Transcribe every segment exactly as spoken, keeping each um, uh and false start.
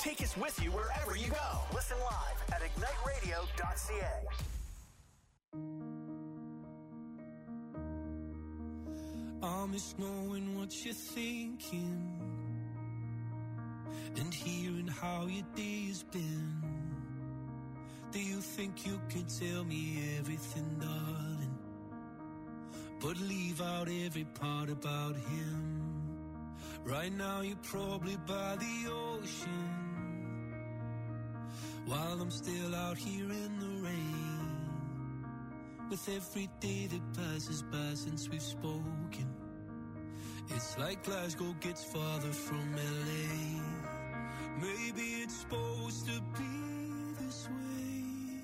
Take us with you wherever you go. Listen live at ignite radio dot c a. I miss knowing what you're thinking and hearing how your day's been. Do you think you can tell me everything, darling, but leave out every part about him? Right now you're probably by the ocean, while I'm still out here in the rain. With every day that passes by since we've spoken, it's like Glasgow gets farther from L A. Maybe it's supposed to be this way,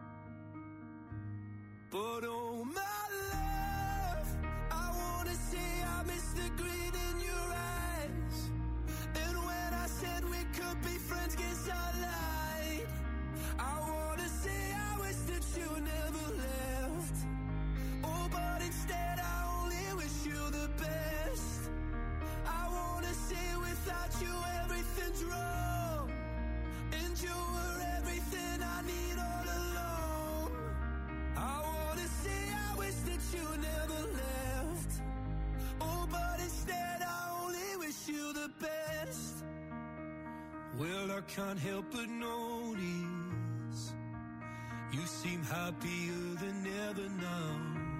but oh my love, I wanna say I miss the green in your eyes. And when I said we could be friends, guess I lied. I wanna say I wish that you never left. Oh, but instead I only wish you the best. I wanna say without you everything's wrong, and you were everything I need all along. I wanna say I wish that you never left. Oh, but instead I only wish you the best. Well, I can't help but notice you seem happier than ever now.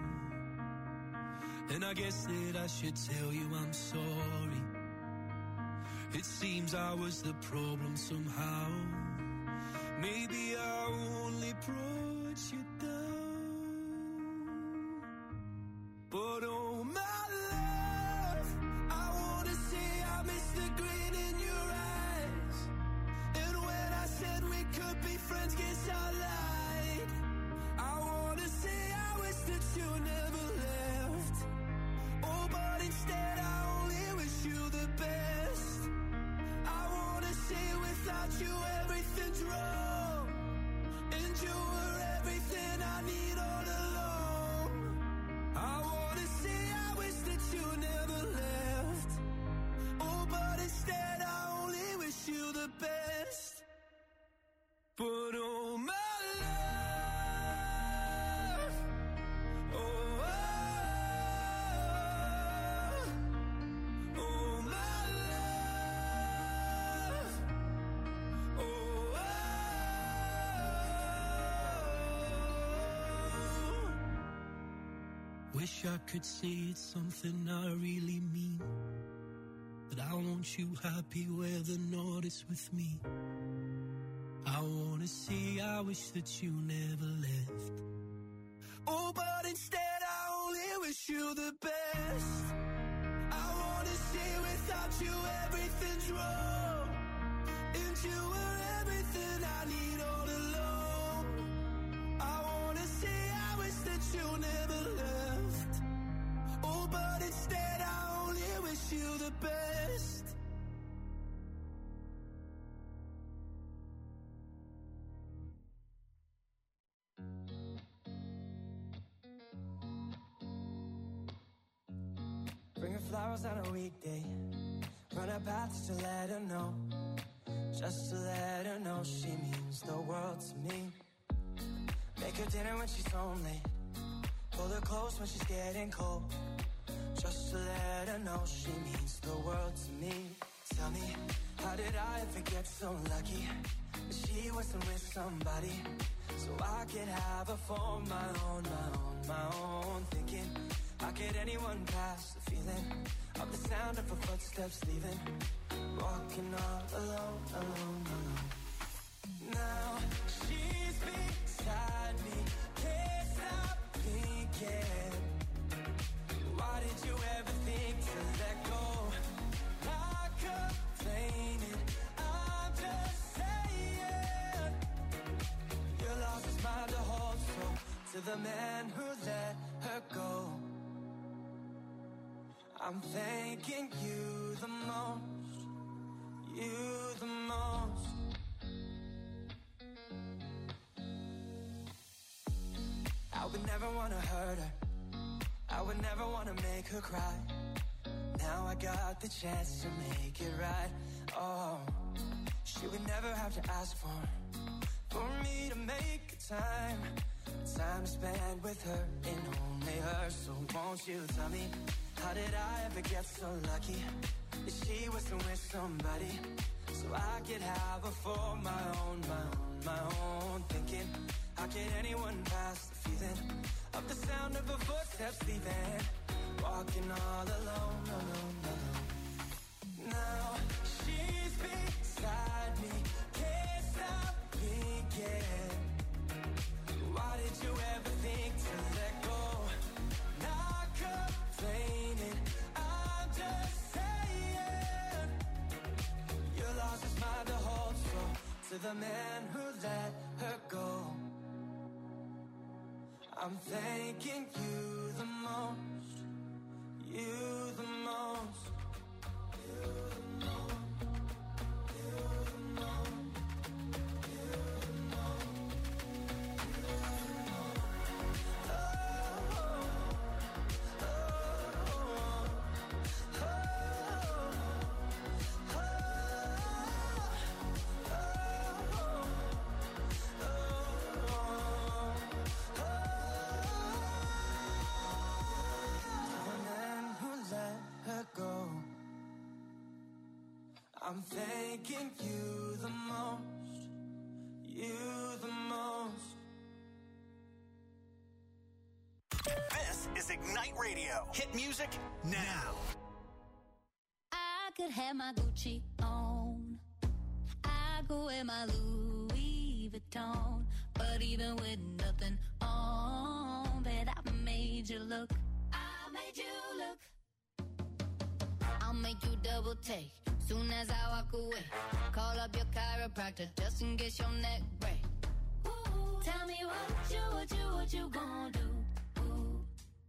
And I guess that I should tell you I'm sorry. It seems I was the problem somehow. Maybe I only brought you down. But oh my love, I wanna say I miss the green in your eyes. And when I said we could be friends, guess I lied. I wanna say I wish that you never left. Oh, but instead I only wish you the best. I wanna say without you everything's wrong, and you were everything I need all along. I wanna say I wish that you never left. Oh, but instead I only wish you the best. But oh my love, oh, oh, oh my love, oh, oh. Wish I could say it's something I really mean, that I want you happy where the north is with me. I wanna say I wish that you never left. Oh, but instead I only wish you the best. I wanna say without you everything's wrong, and you were everything I need all along. I wanna say I wish that you never left. Oh, but instead I only wish you the best. Bring her flowers on a weekday, run her path just to let her know, just to let her know she means the world to me. Make her dinner when she's home late, pull her close when she's getting cold, just to let her know she means the world to me. Tell me, how did I ever get so lucky that she wasn't with somebody, so I could have her for my own, my own, my own. Thinking, how could anyone pass the feeling of the sound of her footsteps leaving, walking all alone, alone, alone. Now she's beside me, can't stop thinking, why did you ever think to let go? Not complaining, I'm just saying, your loss is mine to hold, so to the man who let her go, I'm thanking you the most, you the most. I would never wanna hurt her, I would never wanna make her cry. Now I got the chance to make it right. Oh, she would never have to ask for, for me to make time, time to spend with her and only her. So won't you tell me, how did I ever get so lucky that she was with somebody, so I could have her for my own, my own, my own. Thinking, how could anyone pass the feeling of the sound of her footsteps leaving, walking all alone, alone, alone. Now she's beside me, can't stop thinking. Why did you ever think to let go? Not complaining, I'm just saying, your loss is mine to hold. So to the man who let her go, I'm thanking you the most, you the most. I'm thanking you the most, you the most. This is Ignite Radio. Hit music now. I could have my Gucci on, I could wear my Louis Vuitton, but even with nothing on, bet I made you look, I made you look. I'll make you double take soon as I walk away. Call up your chiropractor just in case your neck break. Ooh, tell me what you, what you, what you gonna do? Ooh.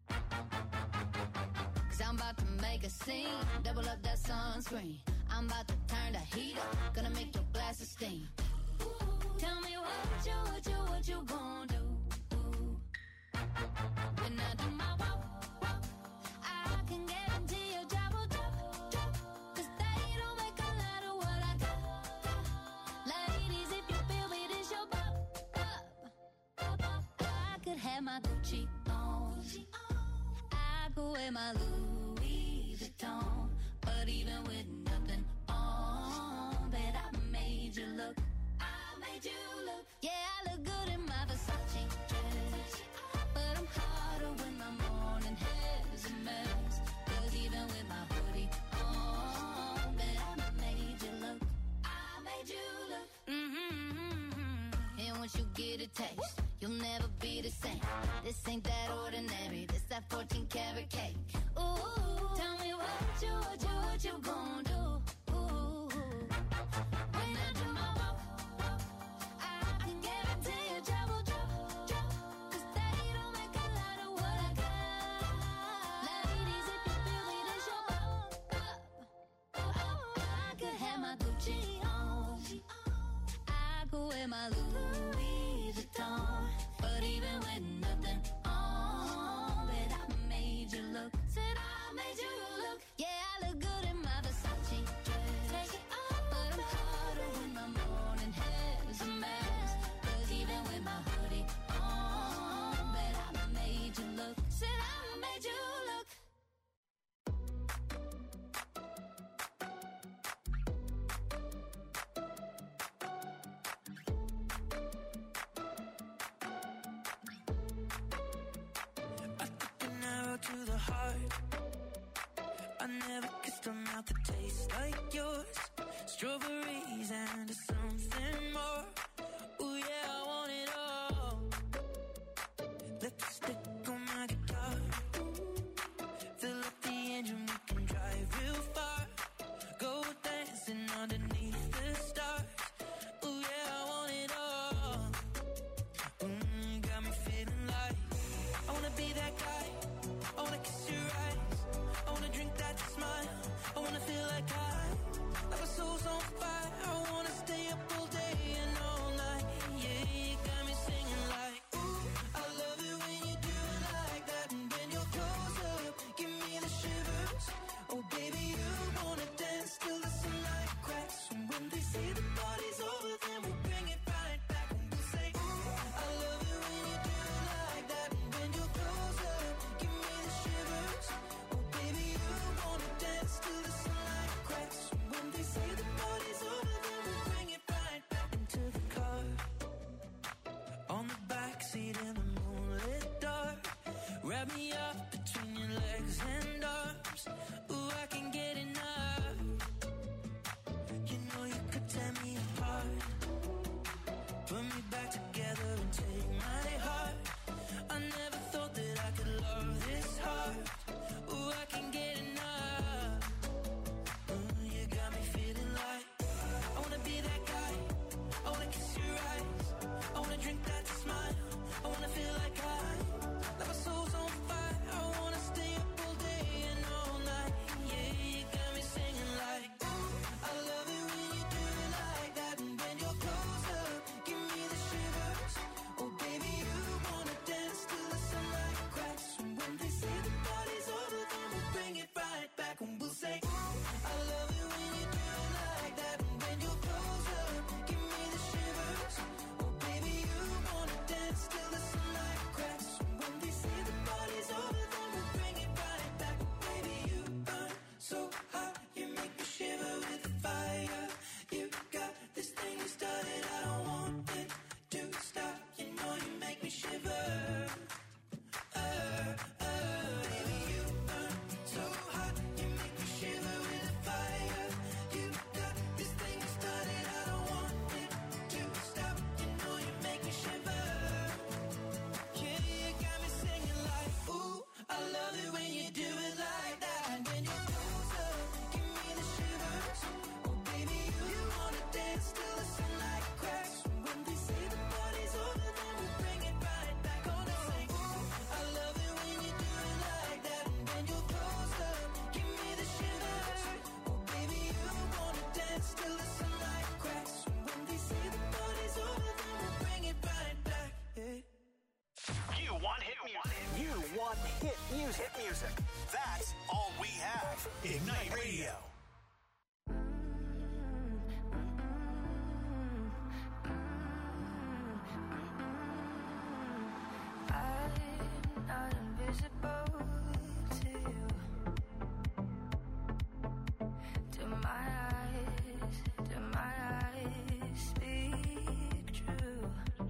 Cause I'm about to make a scene, double up that sunscreen. I'm about to turn the heat up, gonna make your glasses steam. Ooh, tell me what you, what you, what you gonna do? Ooh. When I do my walk, walk, I can guarantee your job will drop, drop. Cause they don't make a lot of what I got, got. Ladies, if you feel me, this your bop, bop, bop, bop. I could have my Gucci on, I could wear my Louis Vuitton, but even with nothing on, bet I made you look, I made you look. Yeah, I look good in my Versace dress, but I'm hotter when my morning hair's a mess. Cause even with my hoodie on, bet I made you look, I made you look. Mm-hmm. And once you get a taste, you'll never be the same. This ain't that ordinary, this that fourteen karat cake. Ooh, tell me what you, what you, what you gon' do? Ooh, when I do my walk, walk, I can guarantee your job will drop, drop. Cause they don't make a lot of what I got. Ladies, if you feel me, this your bop, bop, bop. I could have my Gucci on, I could wear my Louis Vuitton, but even with nothing on, bet I made you look, said I made you look. Yeah, I look good in my Versace dress, take it off, but I'm hotter when my morning hair's a mess. Cause even with my hoodie on, bet I made you look, said I made you look. An arrow to the heart, I never kissed a mouth that tastes like yours. Strawberries and something more. Ooh yeah, I want it all. Lipstick on my guitar, fill up the engine, we can drive real far. Go dancing underneath the stars. Ooh yeah, I want it all. Mm, got me feeling like I wanna be that guy. I wanna kiss your eyes, I wanna drink that smile, I wanna feel like I, like my soul's on fire. I wanna stay up all day and all wrap me up between your legs and arms. Ooh, I can get enough. You know you could tear me apart, put me back together and take my heart. I never thought that I could love this hard. Ooh, I can get enough. Ooh, you got me feeling like I wanna be that guy. I wanna kiss your eyes. I wanna drink that smile. I wanna feel like I, like my soul's on fire. I wanna stay up all day and all night. Yeah, you got me singing like, ooh, I love it when you do it like that. And when you're close up, give me the shivers. Oh baby, you wanna dance till the sunlight cracks. And when they say the party's over, then we'll bring it right back. And we'll say, ooh, I love it when you do it like that. And when you're close up, give me the shivers. Oh baby, you wanna dance till the sunlight cracks. And when they say the party's over, then we'll bring it right back. Baby, you burn so hot, you make me shiver with fire. You got this thing you started, I don't want it to stop. You know you make me shiver. Uh, uh, baby, you burn so hot, you make me shiver with fire. You got this thing you started, I don't want it to stop. You know you make me shiver. Yeah, you got me singing like, ooh, I love it when you do it like that. And when you're close up, give me the shivers. Oh baby, you wanna dance till the sunlight cracks. And when they say the party's over, then we'll bring it right back. Gonna say, ooh, I love it when you do it like that. And when you're close up, give me the shivers. Oh baby, you wanna dance till the sunlight cracks. And when they say the party's over, then we'll bring it right back. Yeah. You want hit music. You want hit music. Hit music. That's all we have. Ignite Radio. I'm not invisible to you. Do my eyes, do my eyes speak true?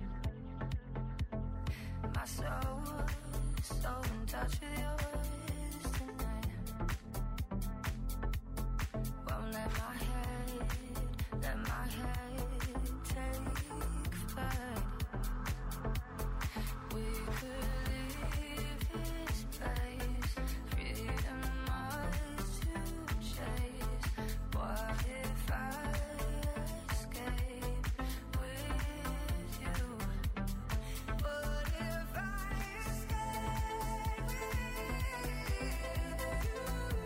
My soul, so in touch with yours tonight. Won't let my head, let my head take flight. We could leave this place, freedom ours to chase. What if I escape with you? What if I escape with you?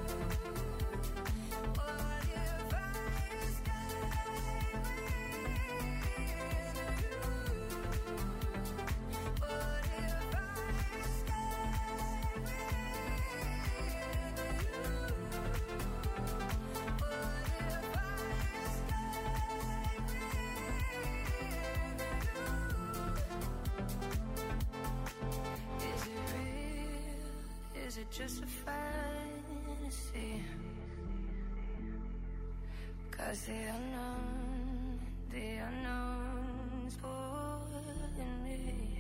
What if I escape with you? What if I Is it real? Is it just a fantasy? 'Cause the unknown, the unknown's pulling me.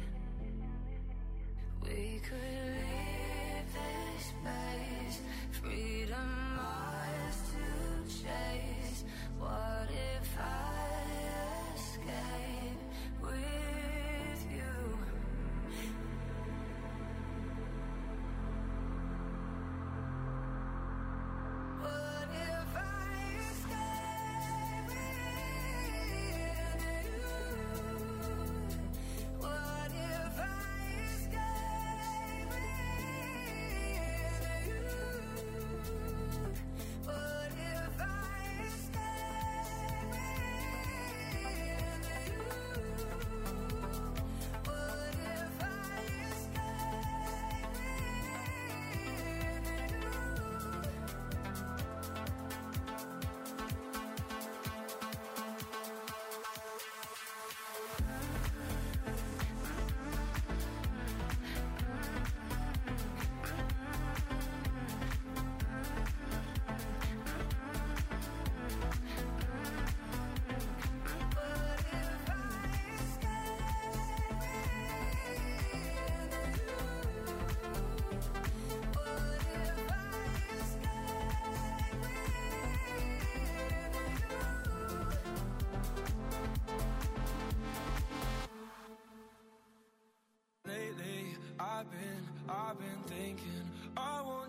We could leave this place, freedom ours to chase. What if I escape with you? What if I escape with you? What if I escape with you?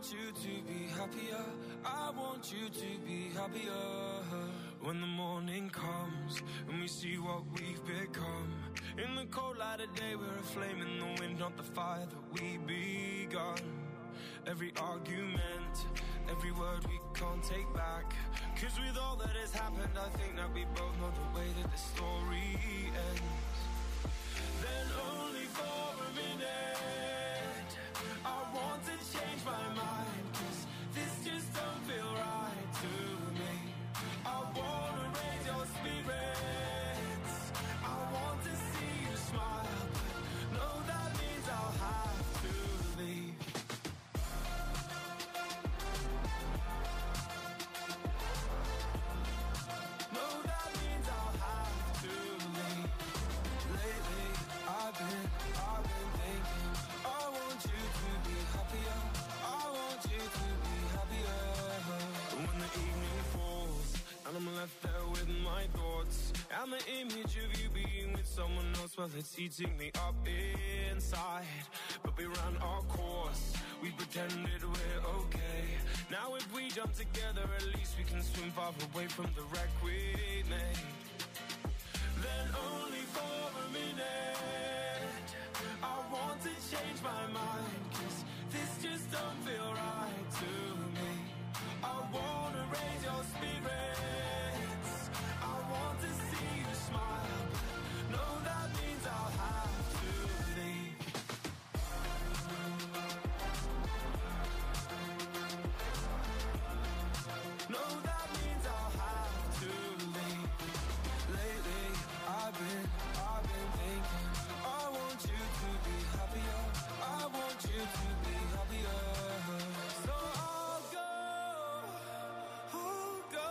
want you to be happier. I want you to be happier. When the morning comes and we see what we've become. In the cold light of day, we're a flame in the wind, not the fire that we begun. Every argument, every word we can't take back. Cause with all that has happened, I think that we both know the way that the story ends. Then only for a minute, I want to change my mind. Cause this just don't feel right to me. I wanna raise your spirits, I want to see you smile, but no, that means I'll have to leave. No, that means I'll have to leave. Lately, I've been, I've been thinking, I want you to be happier, I want you to be happier. When the evening falls and I'm left there with my thoughts, and the image of you being with someone else, well, it's eating me up inside. But we ran our course, we pretended we're okay. Now if we jump together, at least we can swim far away from the wreck we made. Then only for a minute, I want to change my mind. Cause this just don't feel right to me. I wanna raise your spirits, I want to see you smile, but no, that means I'll have to leave. No, that means I'll have to leave. Lately, I've been, I've been thinking, I want you to be happier, I want you to be happier. So I'll go, I'll go,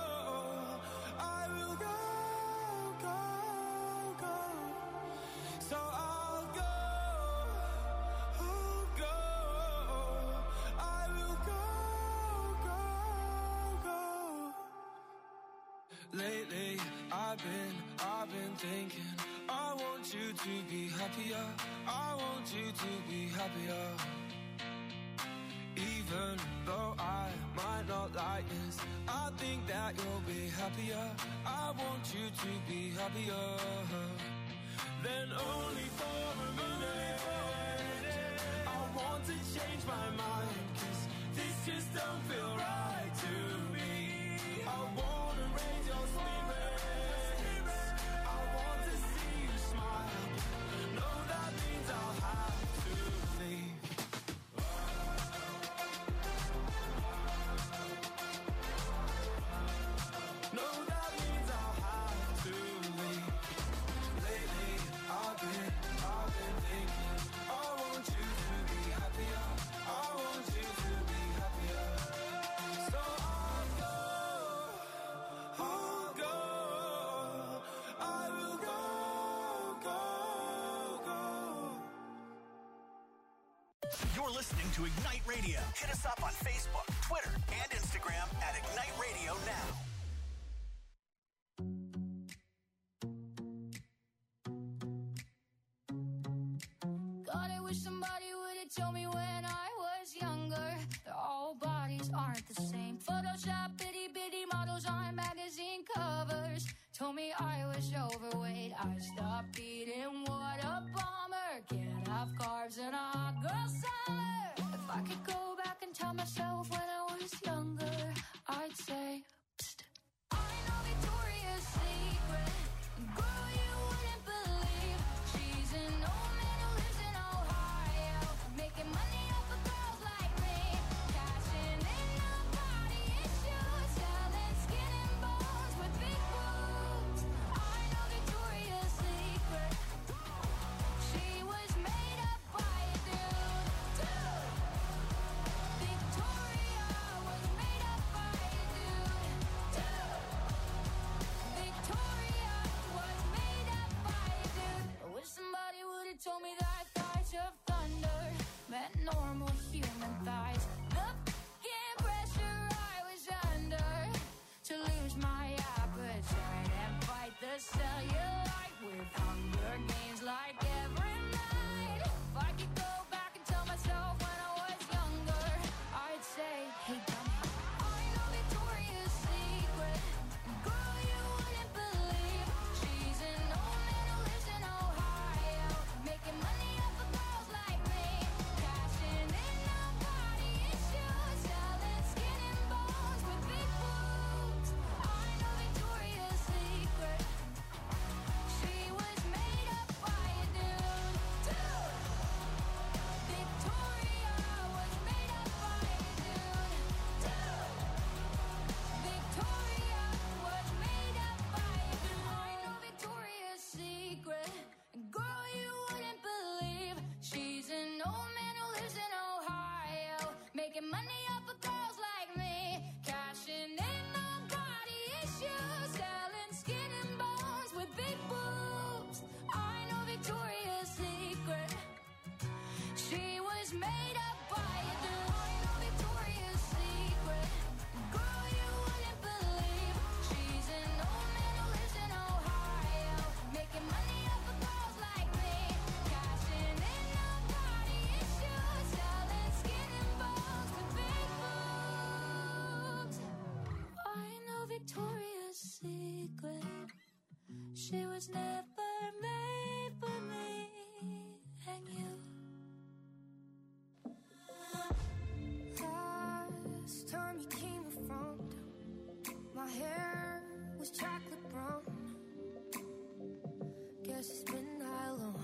I will go, go, go. So I'll go, I'll go, I will go, go, go. Lately, I've been, I've been thinking, I want you to be happier, I want you to be happier. Even though I might not like this, I think that you'll be happier, I want you to be happier. Then only for a minute, I want to change my mind. Cause this just don't feel right to me. I wanna raise your spirits, I want to see you smile. No, that means I'll have to leave. No, that means I'll have to leave. Lately, I've been, I've been thinking, I want you to be happier, I want you to be happier. So I'll go, I'll go, I will go, go, go. You're listening to Ignite Radio. Hit us up on Facebook, Twitter, and Instagram at Ignite Radio Now. God, I wish somebody would have told me when I was younger that all bodies aren't the same. Photoshop bitty bitty models on magazine covers told me I was overweight. I stopped eating, what a bummer. Can't have carbs in a hot girl summer. If I could go back and tell myself when I was younger, I'd say, psst, I know Victoria's Secret. Girl, you wouldn't believe she's an old man who lives in Ohio, making money off of girls like me, cashing in on body issues, selling skin and bones with big boobs. I know Victoria's Secret. She was made up by a dude, dude. Victoria's She was never made for me and you. Last time you came around, my hair was chocolate brown. Guess it's been that long.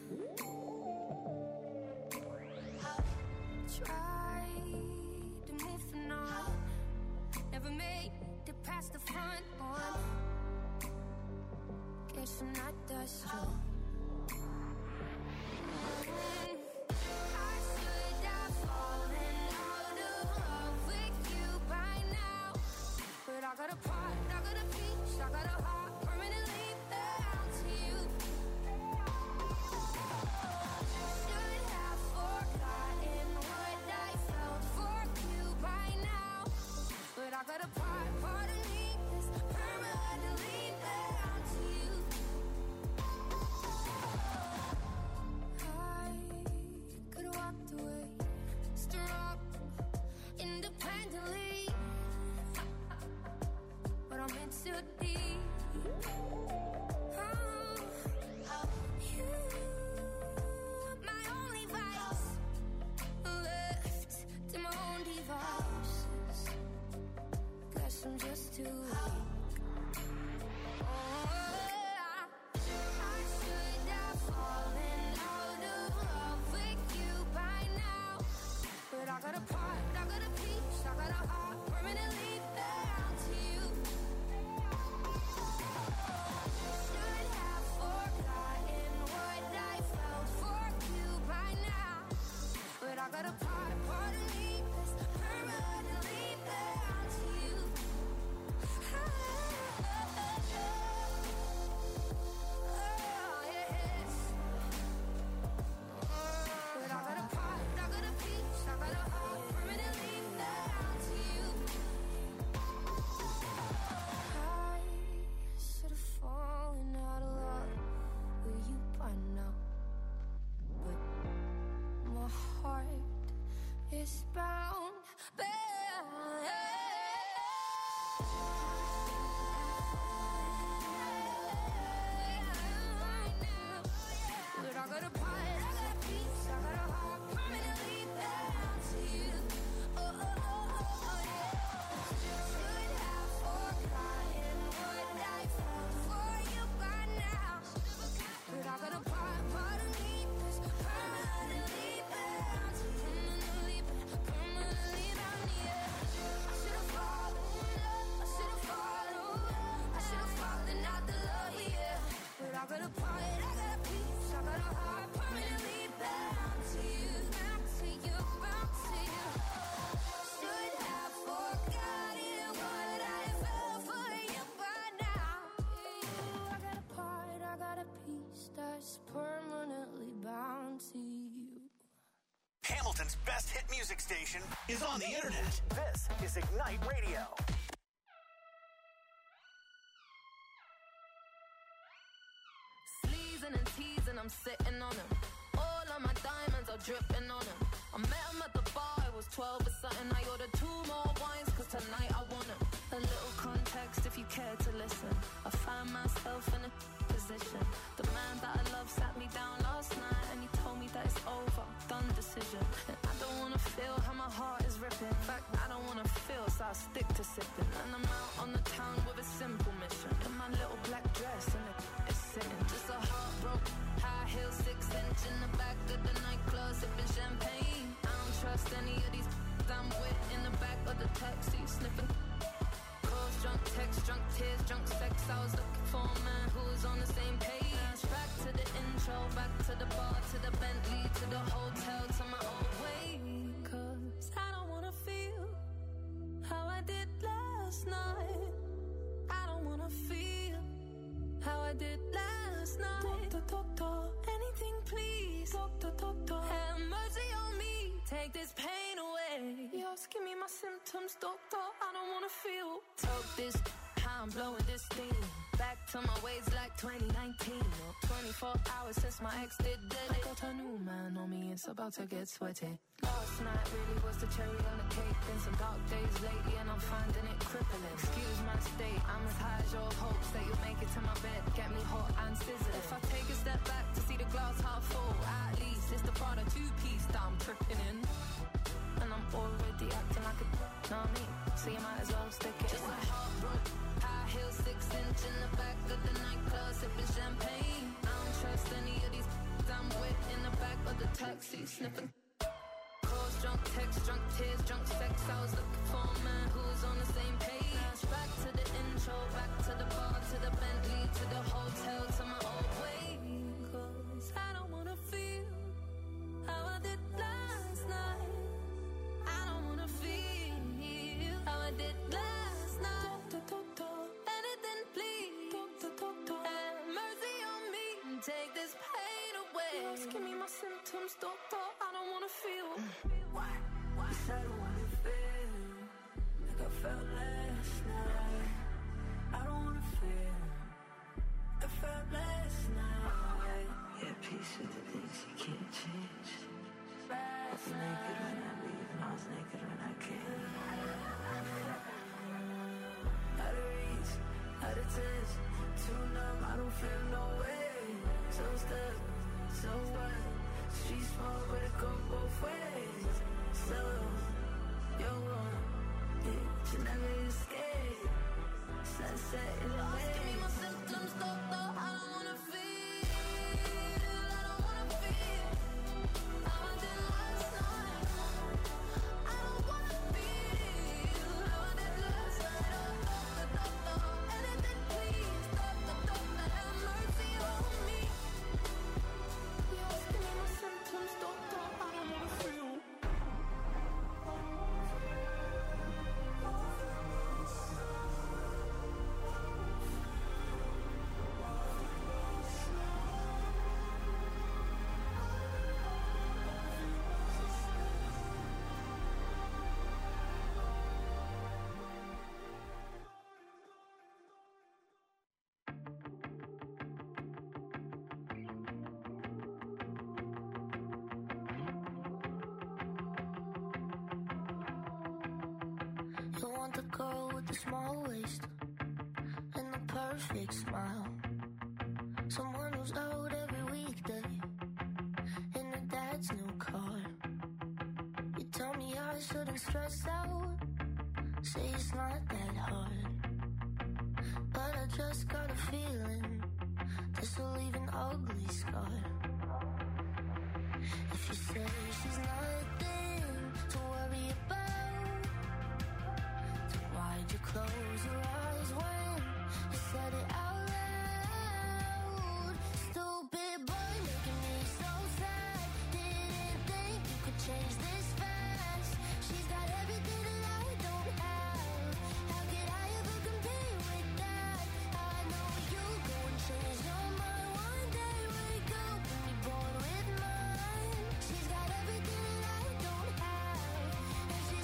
Tried to move the on, never made it past the front one. Guess I'm not that strong. Mm-hmm. I should have fallen out of love with you by now, but I got a part, I got a piece, I got a heart permanently bound to you. Should have forgotten what I felt for you by now, but I got a part, part of me that's permanently bound to you. I could have walked away, strong, independently, but I'm in too deep. Oh, you, my only vice, left to my own devices. Guess I'm just too weak. Oh, I should have fallen out of love with you by now, but I got a part, I got a piece, I got a heart permanently bound to you. Should have forgotten what I felt for you by now, but I got a part, part of me that's permanently bound to you. Oh, yes. But I got a part, I got a piece, I got a heart permanently bound to you. I should have fallen out of love with you by now, but my heart is bound, bound. But I got a part, I got a piece, I got a heart permanently bound to you. Oh, oh, oh, oh, oh, yeah. Should have forgotten what I felt for you by now, but I got a part, part of me that's permanently bound to you. Permanently, permanently bound to you. I should have fallen, I should have fallen, I should have fallen out the love, yeah. But I got a part, I got a piece, I got a heart permanently bound to you, bound to you, bound to you. Should have forgotten what I felt for you by now. I got a part, I got a piece that's permanently bound to you. Hamilton's best hit music station is on the internet. This is Ignite Radio. Sleezing and teasing, I'm sitting on him. All of my diamonds are dripping on him. I met him at the bar, I was twelve or something. I ordered two more wines, cause tonight I want him. A little context if you care to listen. I find myself in a position. The man that I love sat me down last night and he told me that it's over, done decision. And I don't wanna feel how my heart is ripping. In fact, I don't wanna feel, so I stick to sipping. And I'm out on the town with a simple mission. In my little black dress and it's sitting. Just a heartbroken, high heel, six inch in the back of the nightclub, sipping champagne. I don't trust any of these I'm with in the back of the taxi, sniffing. Calls, drunk texts, drunk tears, drunk sex. I was looking for a man who was on the same page. Back to the intro, back to the bar, to the Bentley, to the hotel, to my old way. Cause I don't wanna feel how I did last night. I don't wanna feel how I did last night. Doctor, doctor, anything please. Doctor, doctor, have mercy on me. Take this pain away. You're asking me my symptoms, doctor. I don't wanna feel. Talk this, how I'm blowing this steam. Back to my ways like twenty nineteen. Or twenty-four hours since my ex did dead. I got a new man on me, it's about to get sweaty. Last night really was the cherry on the cake. Been some dark days lately and I'm finding it crippling. Excuse my state, I'm as high as your hopes that you'll make it to my bed. Get me hot and sizzling. If I take a step back to see the glass half full, at least it's the Prada two-piece that I'm tripping in. And I'm already acting like a know me, so you might as well stick it. Just a heartbroken, high heel, six inch in the back of the nightclub, sipping champagne. I don't trust any of these I'm with in the back of the taxi, sniffing. Calls, drunk texts, drunk tears, drunk sex. I was looking for a man who's on the same page. Now it's back to the intro, back to the bar, to the Bentley, to the hotel, to my old way. 'Cause I don't wanna feel how I did last night. I don't wanna feel how I did last night. Anything, please. Have mercy on me and take this pain away. Just give me my symptoms, doctor. I don't wanna feel. Why? Why? 'Cause I don't wanna feel like I felt last night. I don't wanna feel like I felt last night. Yeah, peace with the things you can't change. I was naked when I leave, and I was naked when I came. Out of reach, out of touch, too numb, I don't feel no way. So stuck, so what? Street small, but it go both ways. So, you're one, yeah, you never escape. Sunset in the way. Give me my symptoms, doctor. I don't wanna feel. I don't wanna feel how I did last night. I don't wanna feel how I did last night. Oh, doctor, doctor, anything please. Doctor, doctor, have mercy on me. Just give me my symptoms, doctor. I don't wanna feel. You want the girl with the small waist and the perfect smile. Someone who's out every weekday in her dad's new car. You tell me I shouldn't stress out, say it's not that hard. But I just got a feeling this will leave an ugly scar. If you say she's nothing to worry about, then why'd you close your eyes when you said it out loud? Stupid boy making me so sad. Didn't think you could change this fast. She's got everything that I don't have. How could I ever compare with that? I know you go and change your mind one day. Wake up and be born with mine. She's got everything that I don't have, and she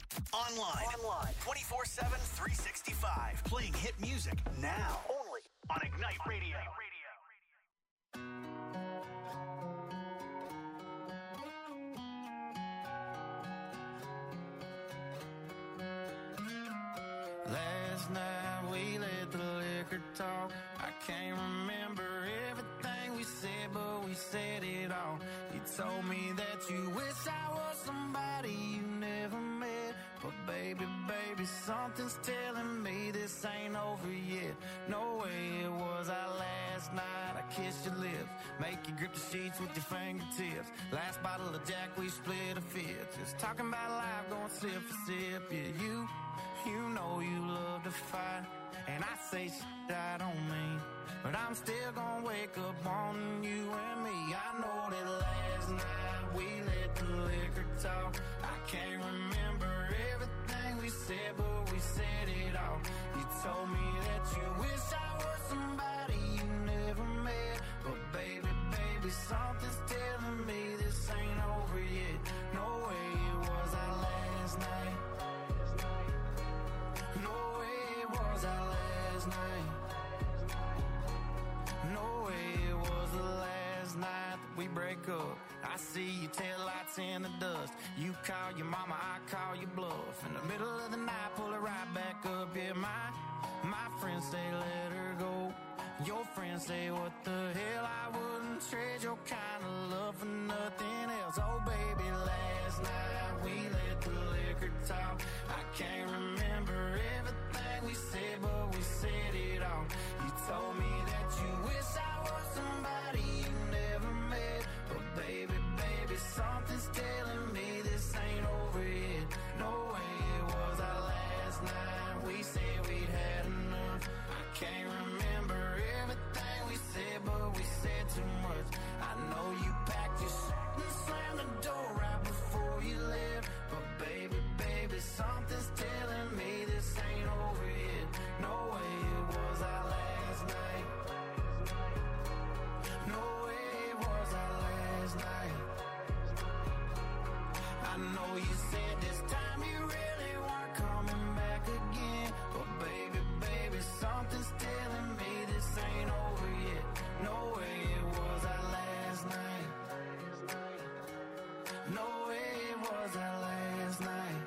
Online. Online. twenty-four seven, three sixty-five. Playing hit music now. Only on Ignite Radio. Last night we let the liquor talk. I can't remember everything we said, but we said it all. You told me that you wish I was somebody you never met. But baby, baby, something's telling me this ain't over yet. No way it was our last night. I kissed your lips, make you grip the sheets with your fingertips. Last bottle of Jack, we split a fifth. Just talking about life, going sip for sip. Yeah, you, you know you love to fight. And I say shit I don't mean, but I'm still gonna wake up wanting you and me. I know that last night we let the liquor talk. I can't remember everything we said, but we said it all. You told me that you wish I was somebody you never met. But baby, baby, something's telling me this ain't over yet. No way it was our last night. No way it was our last night. No way it was the last night that we break up. I see your taillights in the dust. You call your mama, I call your bluff. In the middle of the night, pull it right back up. Yeah, my, my friends say let her go. Your friends say what the hell, I wouldn't trade your kind of love for nothing else. Oh baby, last night we let the liquor talk. I can't remember everything we said, but we said it all. You told me that you wish I was somebody you never met. But baby, baby, something's telling me this ain't over yet. No way it was our last night. We said we'd had enough. I can't remember everything we said, but we said too much. I know you packed your shit and slammed the door right before you left. But baby, baby, something's telling me this ain't over yet. No way it was our last night. No way it was our last night. I know you said this time you really weren't coming back again. But baby, baby, something's telling me this ain't over yet. No way it was our last night. No way it was our last night.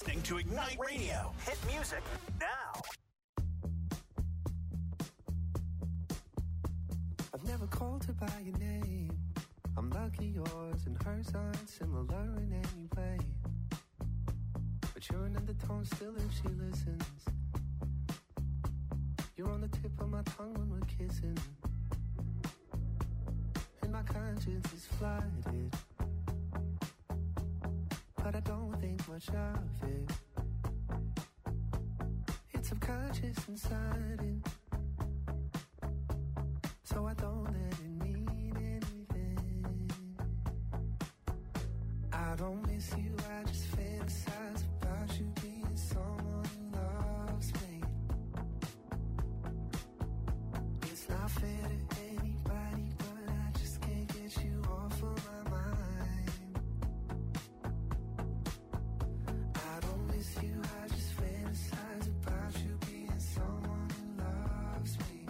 listening to Ignite Radio. Hit music now. I've never called her by your name. I'm lucky yours and hers aren't similar in any way. But you're an undertone still if she listens. You're on the tip of my tongue when we're kissing. And my conscience is flooded, but I don't think much of it. It's subconscious and sudden, so I don't let it mean anything. I don't miss you, I just fantasize about you being someone who loves me. It's not fair to anybody, but I just can't get you off of my mind. I don't miss you, I just fantasize about you being someone who loves me.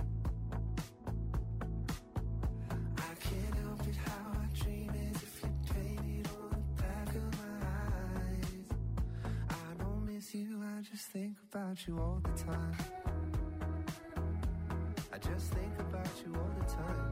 I can't help it how I dream as if you painted on the back of my eyes. I don't miss you, I just think about you all the time. I just think about you all the time.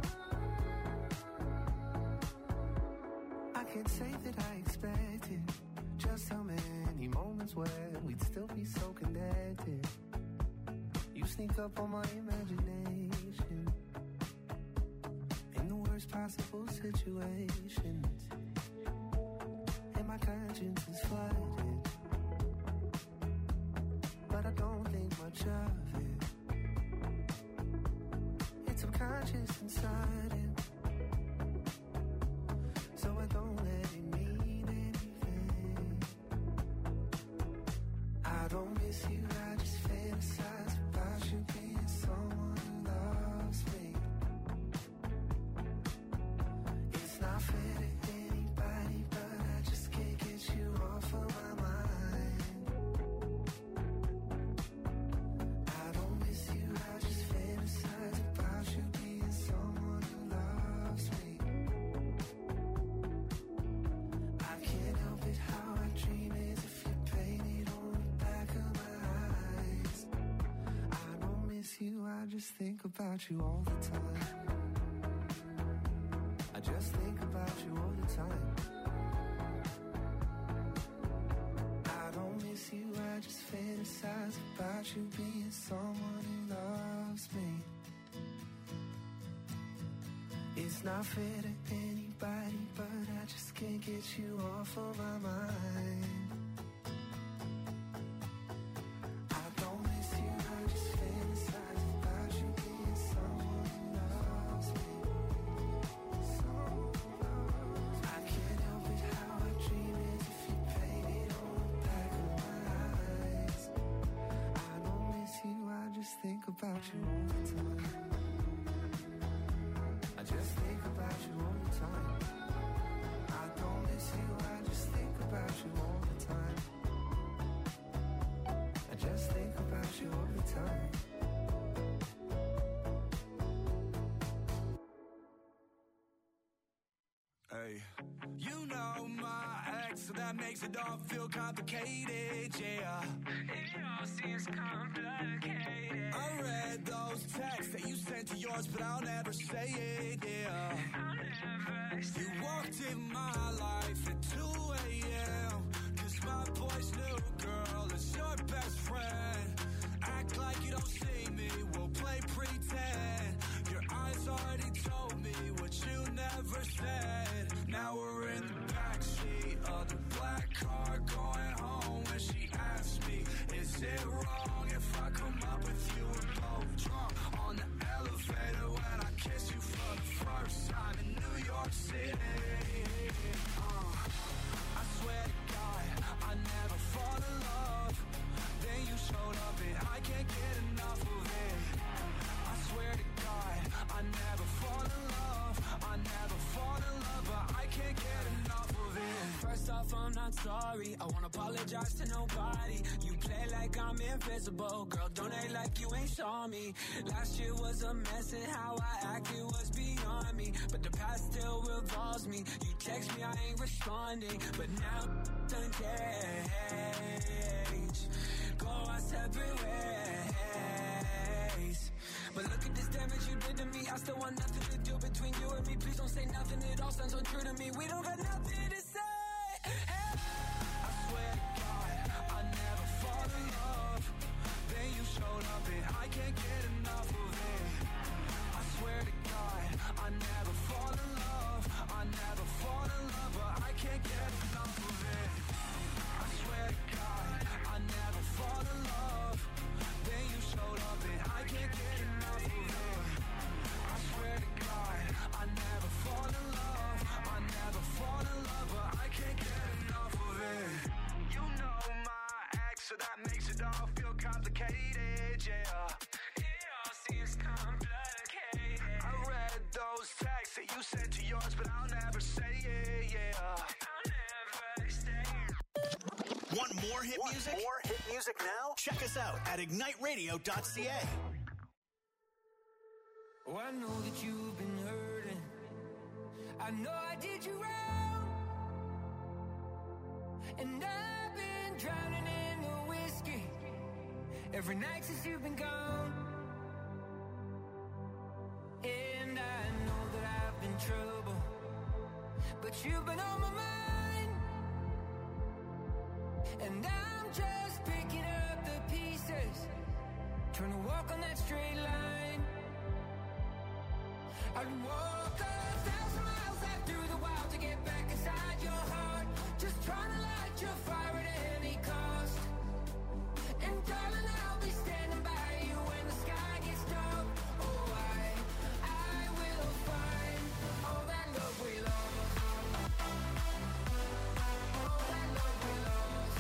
I can't say that I expected just how many moments where we'd still be so connected. You sneak up on my imagination in the worst possible situations, and my conscience is flooded, but I don't think much of it. It's subconscious and sudden, so I don't let it mean anything. I don't miss you, I just fantasize about you being someone who loves me. It's not fair to anybody, but I just can't get you off of my mind. I don't miss you, I just fantasize about you being someone who loves me. I can't help it how I dream as if you painted on the back of my eyes. I don't miss you, I just think about you all the time. I just think about you all the time. I don't miss you, I just fantasize about you being someone who loves me. It's not fair to anybody, but I just can't get you off of my mind. I don't miss you, I just fantasize about you being someone who loves me. Someone who loves me. I can't help it how I dream as if you painted on the back of my eyes. I don't miss you, I just think about you all the time. I just think about you all the time. I don't miss you, I just think about you all the time. I just think about you all the time. Hey, you know my ex, so that makes it all feel complicated, yeah. It all seems complicated. I read those texts that you sent to yours, but I'll never say it, yeah. I'll never say it. You walked in my life at two a.m. Cause my boy's new girl is your best friend. Act like you don't see me, we'll play pretend. Your eyes already told me what you never said. Now we're in the backseat of the black car going home. When she asked me, is it wrong if I come up with you? We're both drunk on the elevator when I kiss you for the first time in New York City. uh, I swear to God, I never fall in love. Then you showed up and I can't get enough of it. not sorry. I won't apologize to nobody. You play like I'm invisible. Girl, don't act like you ain't saw me. Last year was a mess and how I acted was beyond me. But the past still revolves me. You text me, I ain't responding. But now done change. Go our separate ways. But look at this damage you did to me. I still want nothing to do between you and me. Please don't say nothing, it all sounds so true to me. We don't got nothing to say. Hey. I swear to God, I never fall in love. Then you showed up and I can't get enough of it. I swear to God, I never fall in love. I never fall in love, but I can't get enough of it. I swear to God, I never fall in love. Then you showed up and I can't get enough of it. I swear to God, I never fall in love. I never fall in love, but I can't get enough of it. You know my ex, so that makes it all feel complicated, yeah. It all seems complicated. I read those texts that you sent to yours, but I'll never say it, yeah. I'll never say it. Want more hit Want music? More hit music now? Check us out at ignite radio dot c a. Oh, I know that you've been hurting. I know I did you wrong. And I've been drowning in the whiskey every night since you've been gone. And I know that I've been trouble, but you've been on my mind. And I'm just picking up the pieces, trying to walk on that straight line. I'd walk a thousand miles out through the wild to get back inside your heart. Just trying to light your fire at any cost. And darling, I'll be standing by you when the sky gets dark. Oh, I, I will find all that love we lost. All that love we lost.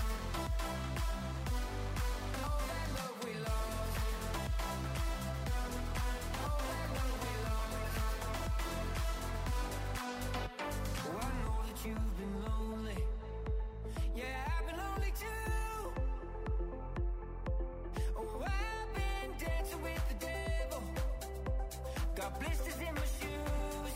All that love we lost. All that love we lost. Oh, I know that you've been lonely. Yeah, I've been lonely too. Oh, I've been dancing with the devil. Got blisters in my shoes.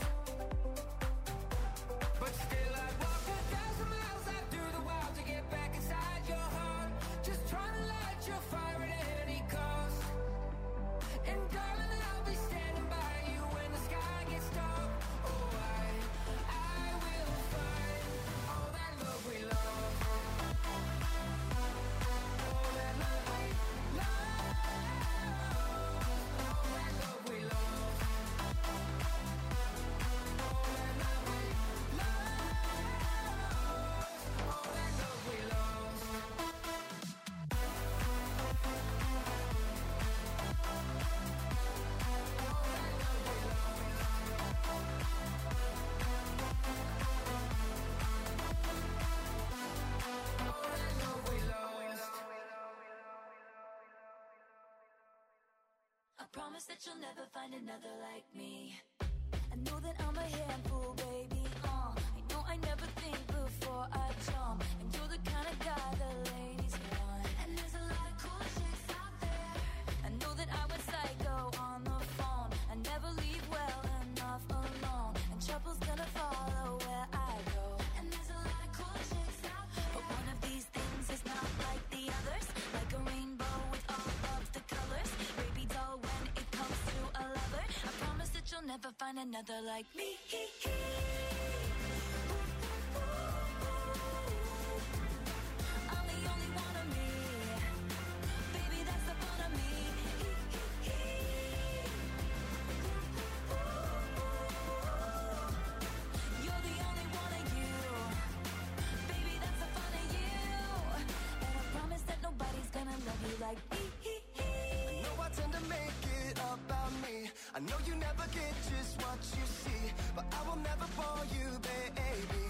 But still I'd walk a thousand miles out through the wild to get back inside your heart. Just trying to light your fire at any cost. And darling, I'll be standing by you when the sky gets dark. Oh, I, I will find all that love we lost. All that love we lost. All that love we lost. All that love we lost. All that love we lost. All that love we lost. I promise that you'll never find another like me. I know that I'm a handful, baby. Uh, I know I never think before I jump. And you're the kind of guy the ladies want. And there's a lot of cool chicks out there. I know that I went psycho on the phone. I never leave well enough alone. And trouble's gonna follow where I go. And there's a lot of cool chicks out there. But one of these things is not like the others. Like a rainbow with all of the colors. Baby doll, when it comes to a lover, I promise that you'll never find another like me. I'm the only one of me. Baby, that's the fun of me. You're the only one of you. Baby, that's the fun of you. And I promise that nobody's gonna love you like me. I know I tend to make it about me. I know you never get just what you see, but I will never bore you, baby.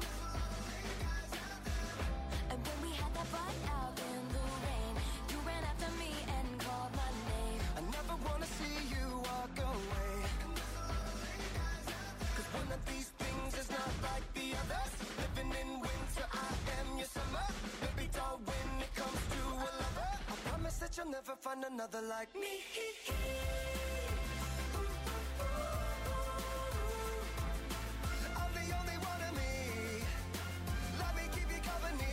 And when we had that fight out in the rain, you ran after me and called my name. I never wanna see you walk away. Cause one of these things is not like the others. Living in winter, I am never find another like me. I'm the only one of me. Let me keep you company.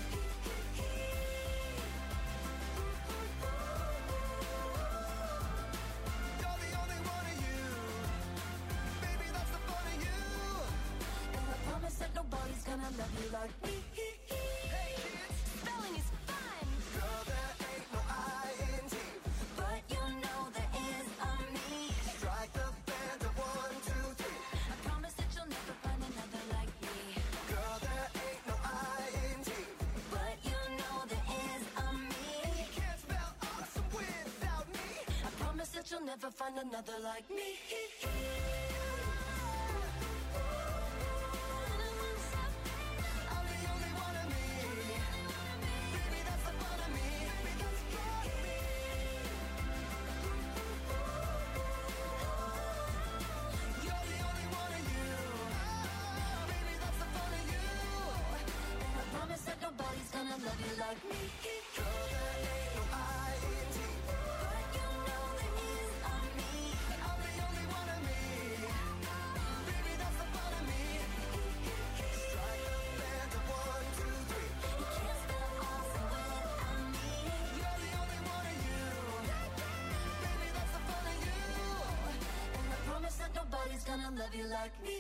You're the only one of you. Baby, that's the fun of you. And I promise that nobody's gonna love you like me. Hey kids, Spelling is fun, girl, there ain't no I N G. but you know there is a me. Strike the band of one, two, three. I promise that you'll never find another like me. Girl, there ain't no I N G. But you know there is a me. You can't spell awesome without me. I promise that you'll never find another like me. I'm the only one of me. Baby, that's the fun of me. Baby, that's the fun of me. You're the only one of you. Baby, that's the fun of you. I promise that nobody's gonna love you like me. Girl, there ain't no I N G. But you know there is a me. I'm the only one of me. Baby, that's the fun of me. Strike the band of one, two, three. You can't spell awesome without me. You're the only one of you. Baby, that's the fun of you. And I promise that nobody's gonna love you like me.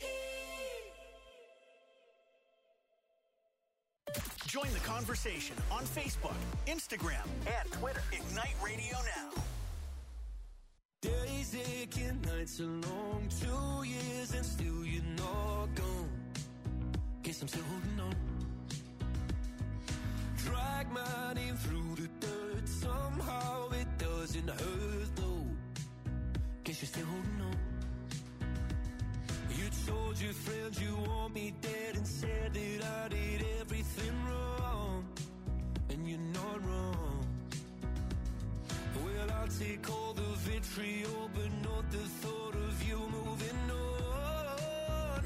Join the conversation on Facebook, Instagram, and Twitter. Ignite Radio Now. Days aching, nights are long, two years and still you're not gone. Guess I'm still holding on. Drag my name through the dirt, somehow it doesn't hurt though. Guess you're still holding on. You told your friends you want me dead and said that I did everything wrong, and you're not wrong. Well, I'll take all the vitriol, but not the thought of you moving on.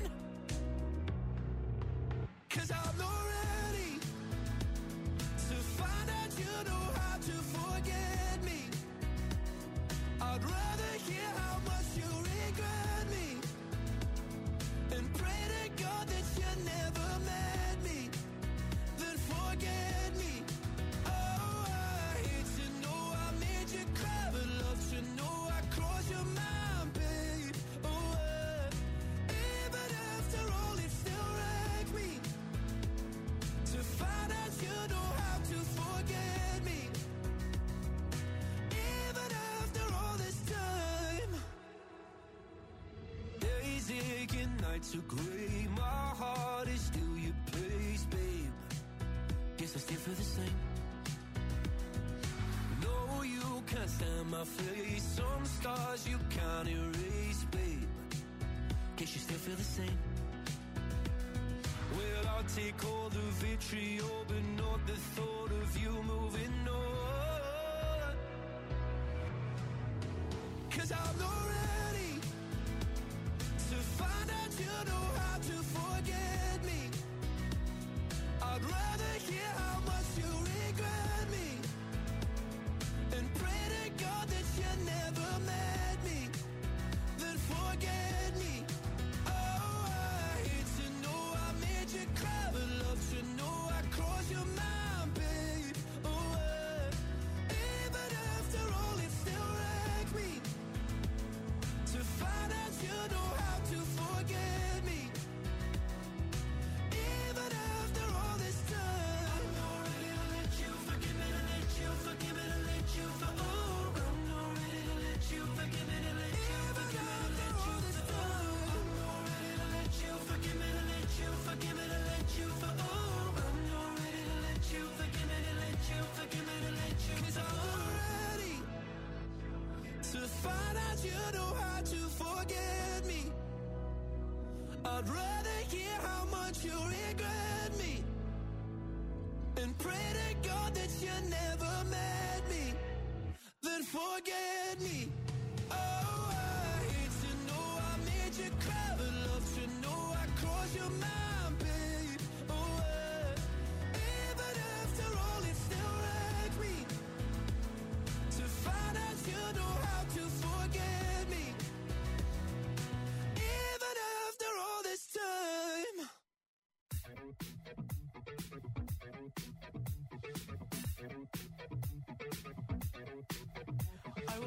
'Cause I'm not ready to find out you know how to forget me. I'd rather hear how much you regret me and pray to God that you never met me, then forget me. Oh, I hate to know I made you cry, but love to know I crossed your mind, babe. Oh, uh, even after all, it still wrecked me to find out you know how to forget me. Even after all this time, days aching, nights are gray. My heart is still your place, babe. Guess I still feel the same. No, you can't stand my face. Some scars you can't erase, babe. Guess you still feel the same. Well, I'll take all the vitriol, but not the thought of you moving on. 'Cause I'm not ready to find out you know how to forget me. I'd rather hear how much you regret me and pray to God that you never met me, then forget me. Oh, I hate to know I made you cry, but love to know I crossed your mind, babe. Oh, uh, even after all, it still wrecked me to find out you know how to forget me. Even after all this time, I'm not ready to let you forget me. I'd rather hear how much you regret me and pray to God that you never met me, then forget me. Oh, I hate to know I made you cry, but love to know I crossed your mind, babe. Oh, uh, even after all this time, to find out you know how to forget me. Even after all this time, I'm not ready to let you forgive me, to let you forgive me, to let you for oh, I'm not ready to let you forgive me, to let you forgive me, to let you for oh, I'm not ready to let you forgive me, to let you forgive me, to let you for oh, I'm not ready to let you forgive me, to let you forgive me, to let you 'cause I'm not ready to find out you know how to forget me. I'd rather hear how much you regret me and pray to God that you never met me, then forget me. Oh, I hate to know I made you cry, but love to know I crossed your mind, babe. Oh, uh, even after all, it still wrecked me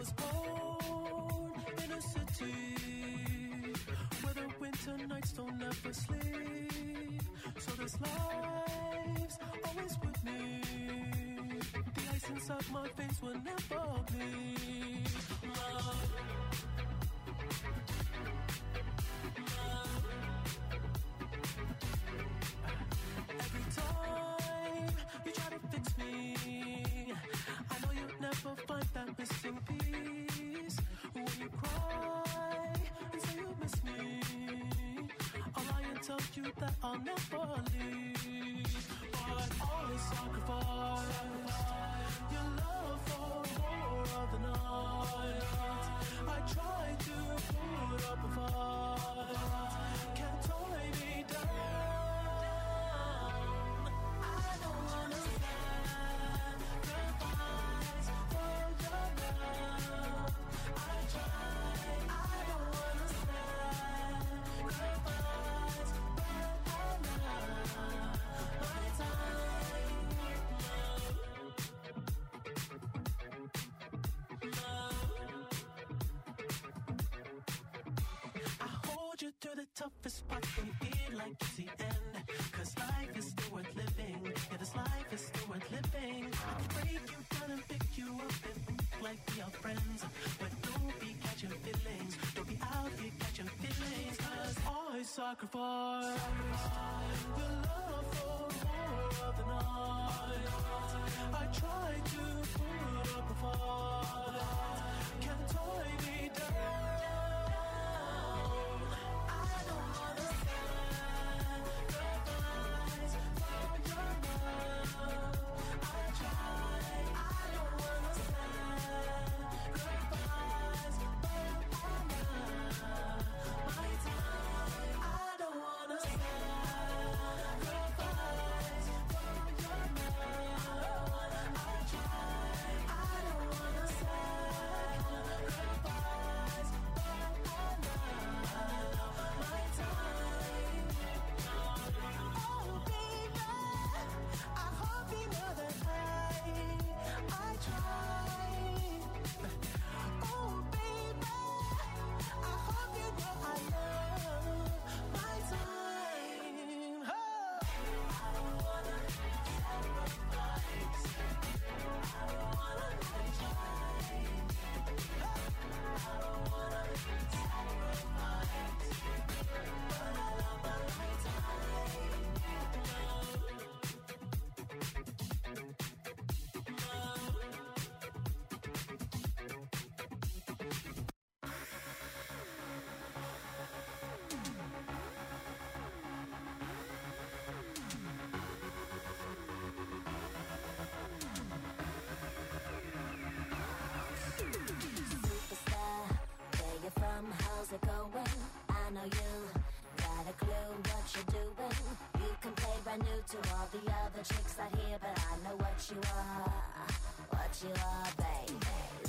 was born in a city where the winter nights don't ever sleep. So this life's always with me. The ice inside my veins will never bleed. Love. Every time you try to fix me, I know you'll never find that missing piece. When you cry and say you miss me, I'll lie and tell you that I'll never leave. But always sacrifice your love for more of the night. I try to put up a fight, can't tie me down. I don't wanna sacrifice for your love. I try, I don't wanna sacrifice, but I love my time. I hold you through the toughest parts when you feel like it's the end. Cause life is still worth living. Yeah, this life is still worth living. I can break you down and pick you up and think like we are friends. But don't be catching feelings. Don't be out here catching feelings. Cause I sacrifice your love for more of the night. I try to put up a fight, can't tie me down. I don't wanna sacrifice for your love. I try, I don't wanna sacrifice, but I love my time. I don't wanna sacrifice for your love. I try, I don't wanna sacrifice, but I love my time. Oh baby, I hope you know that I, I try. Oh baby, I hope you know I love my time. Oh. I don't wanna sacrifice. I don't wanna try. I don't wanna sacrifice, but I love my time. Superstar, where you from? How's it going? I know you got a clue what you're doing. You can play brand new to all the other chicks out here, but I know what you are, what you are,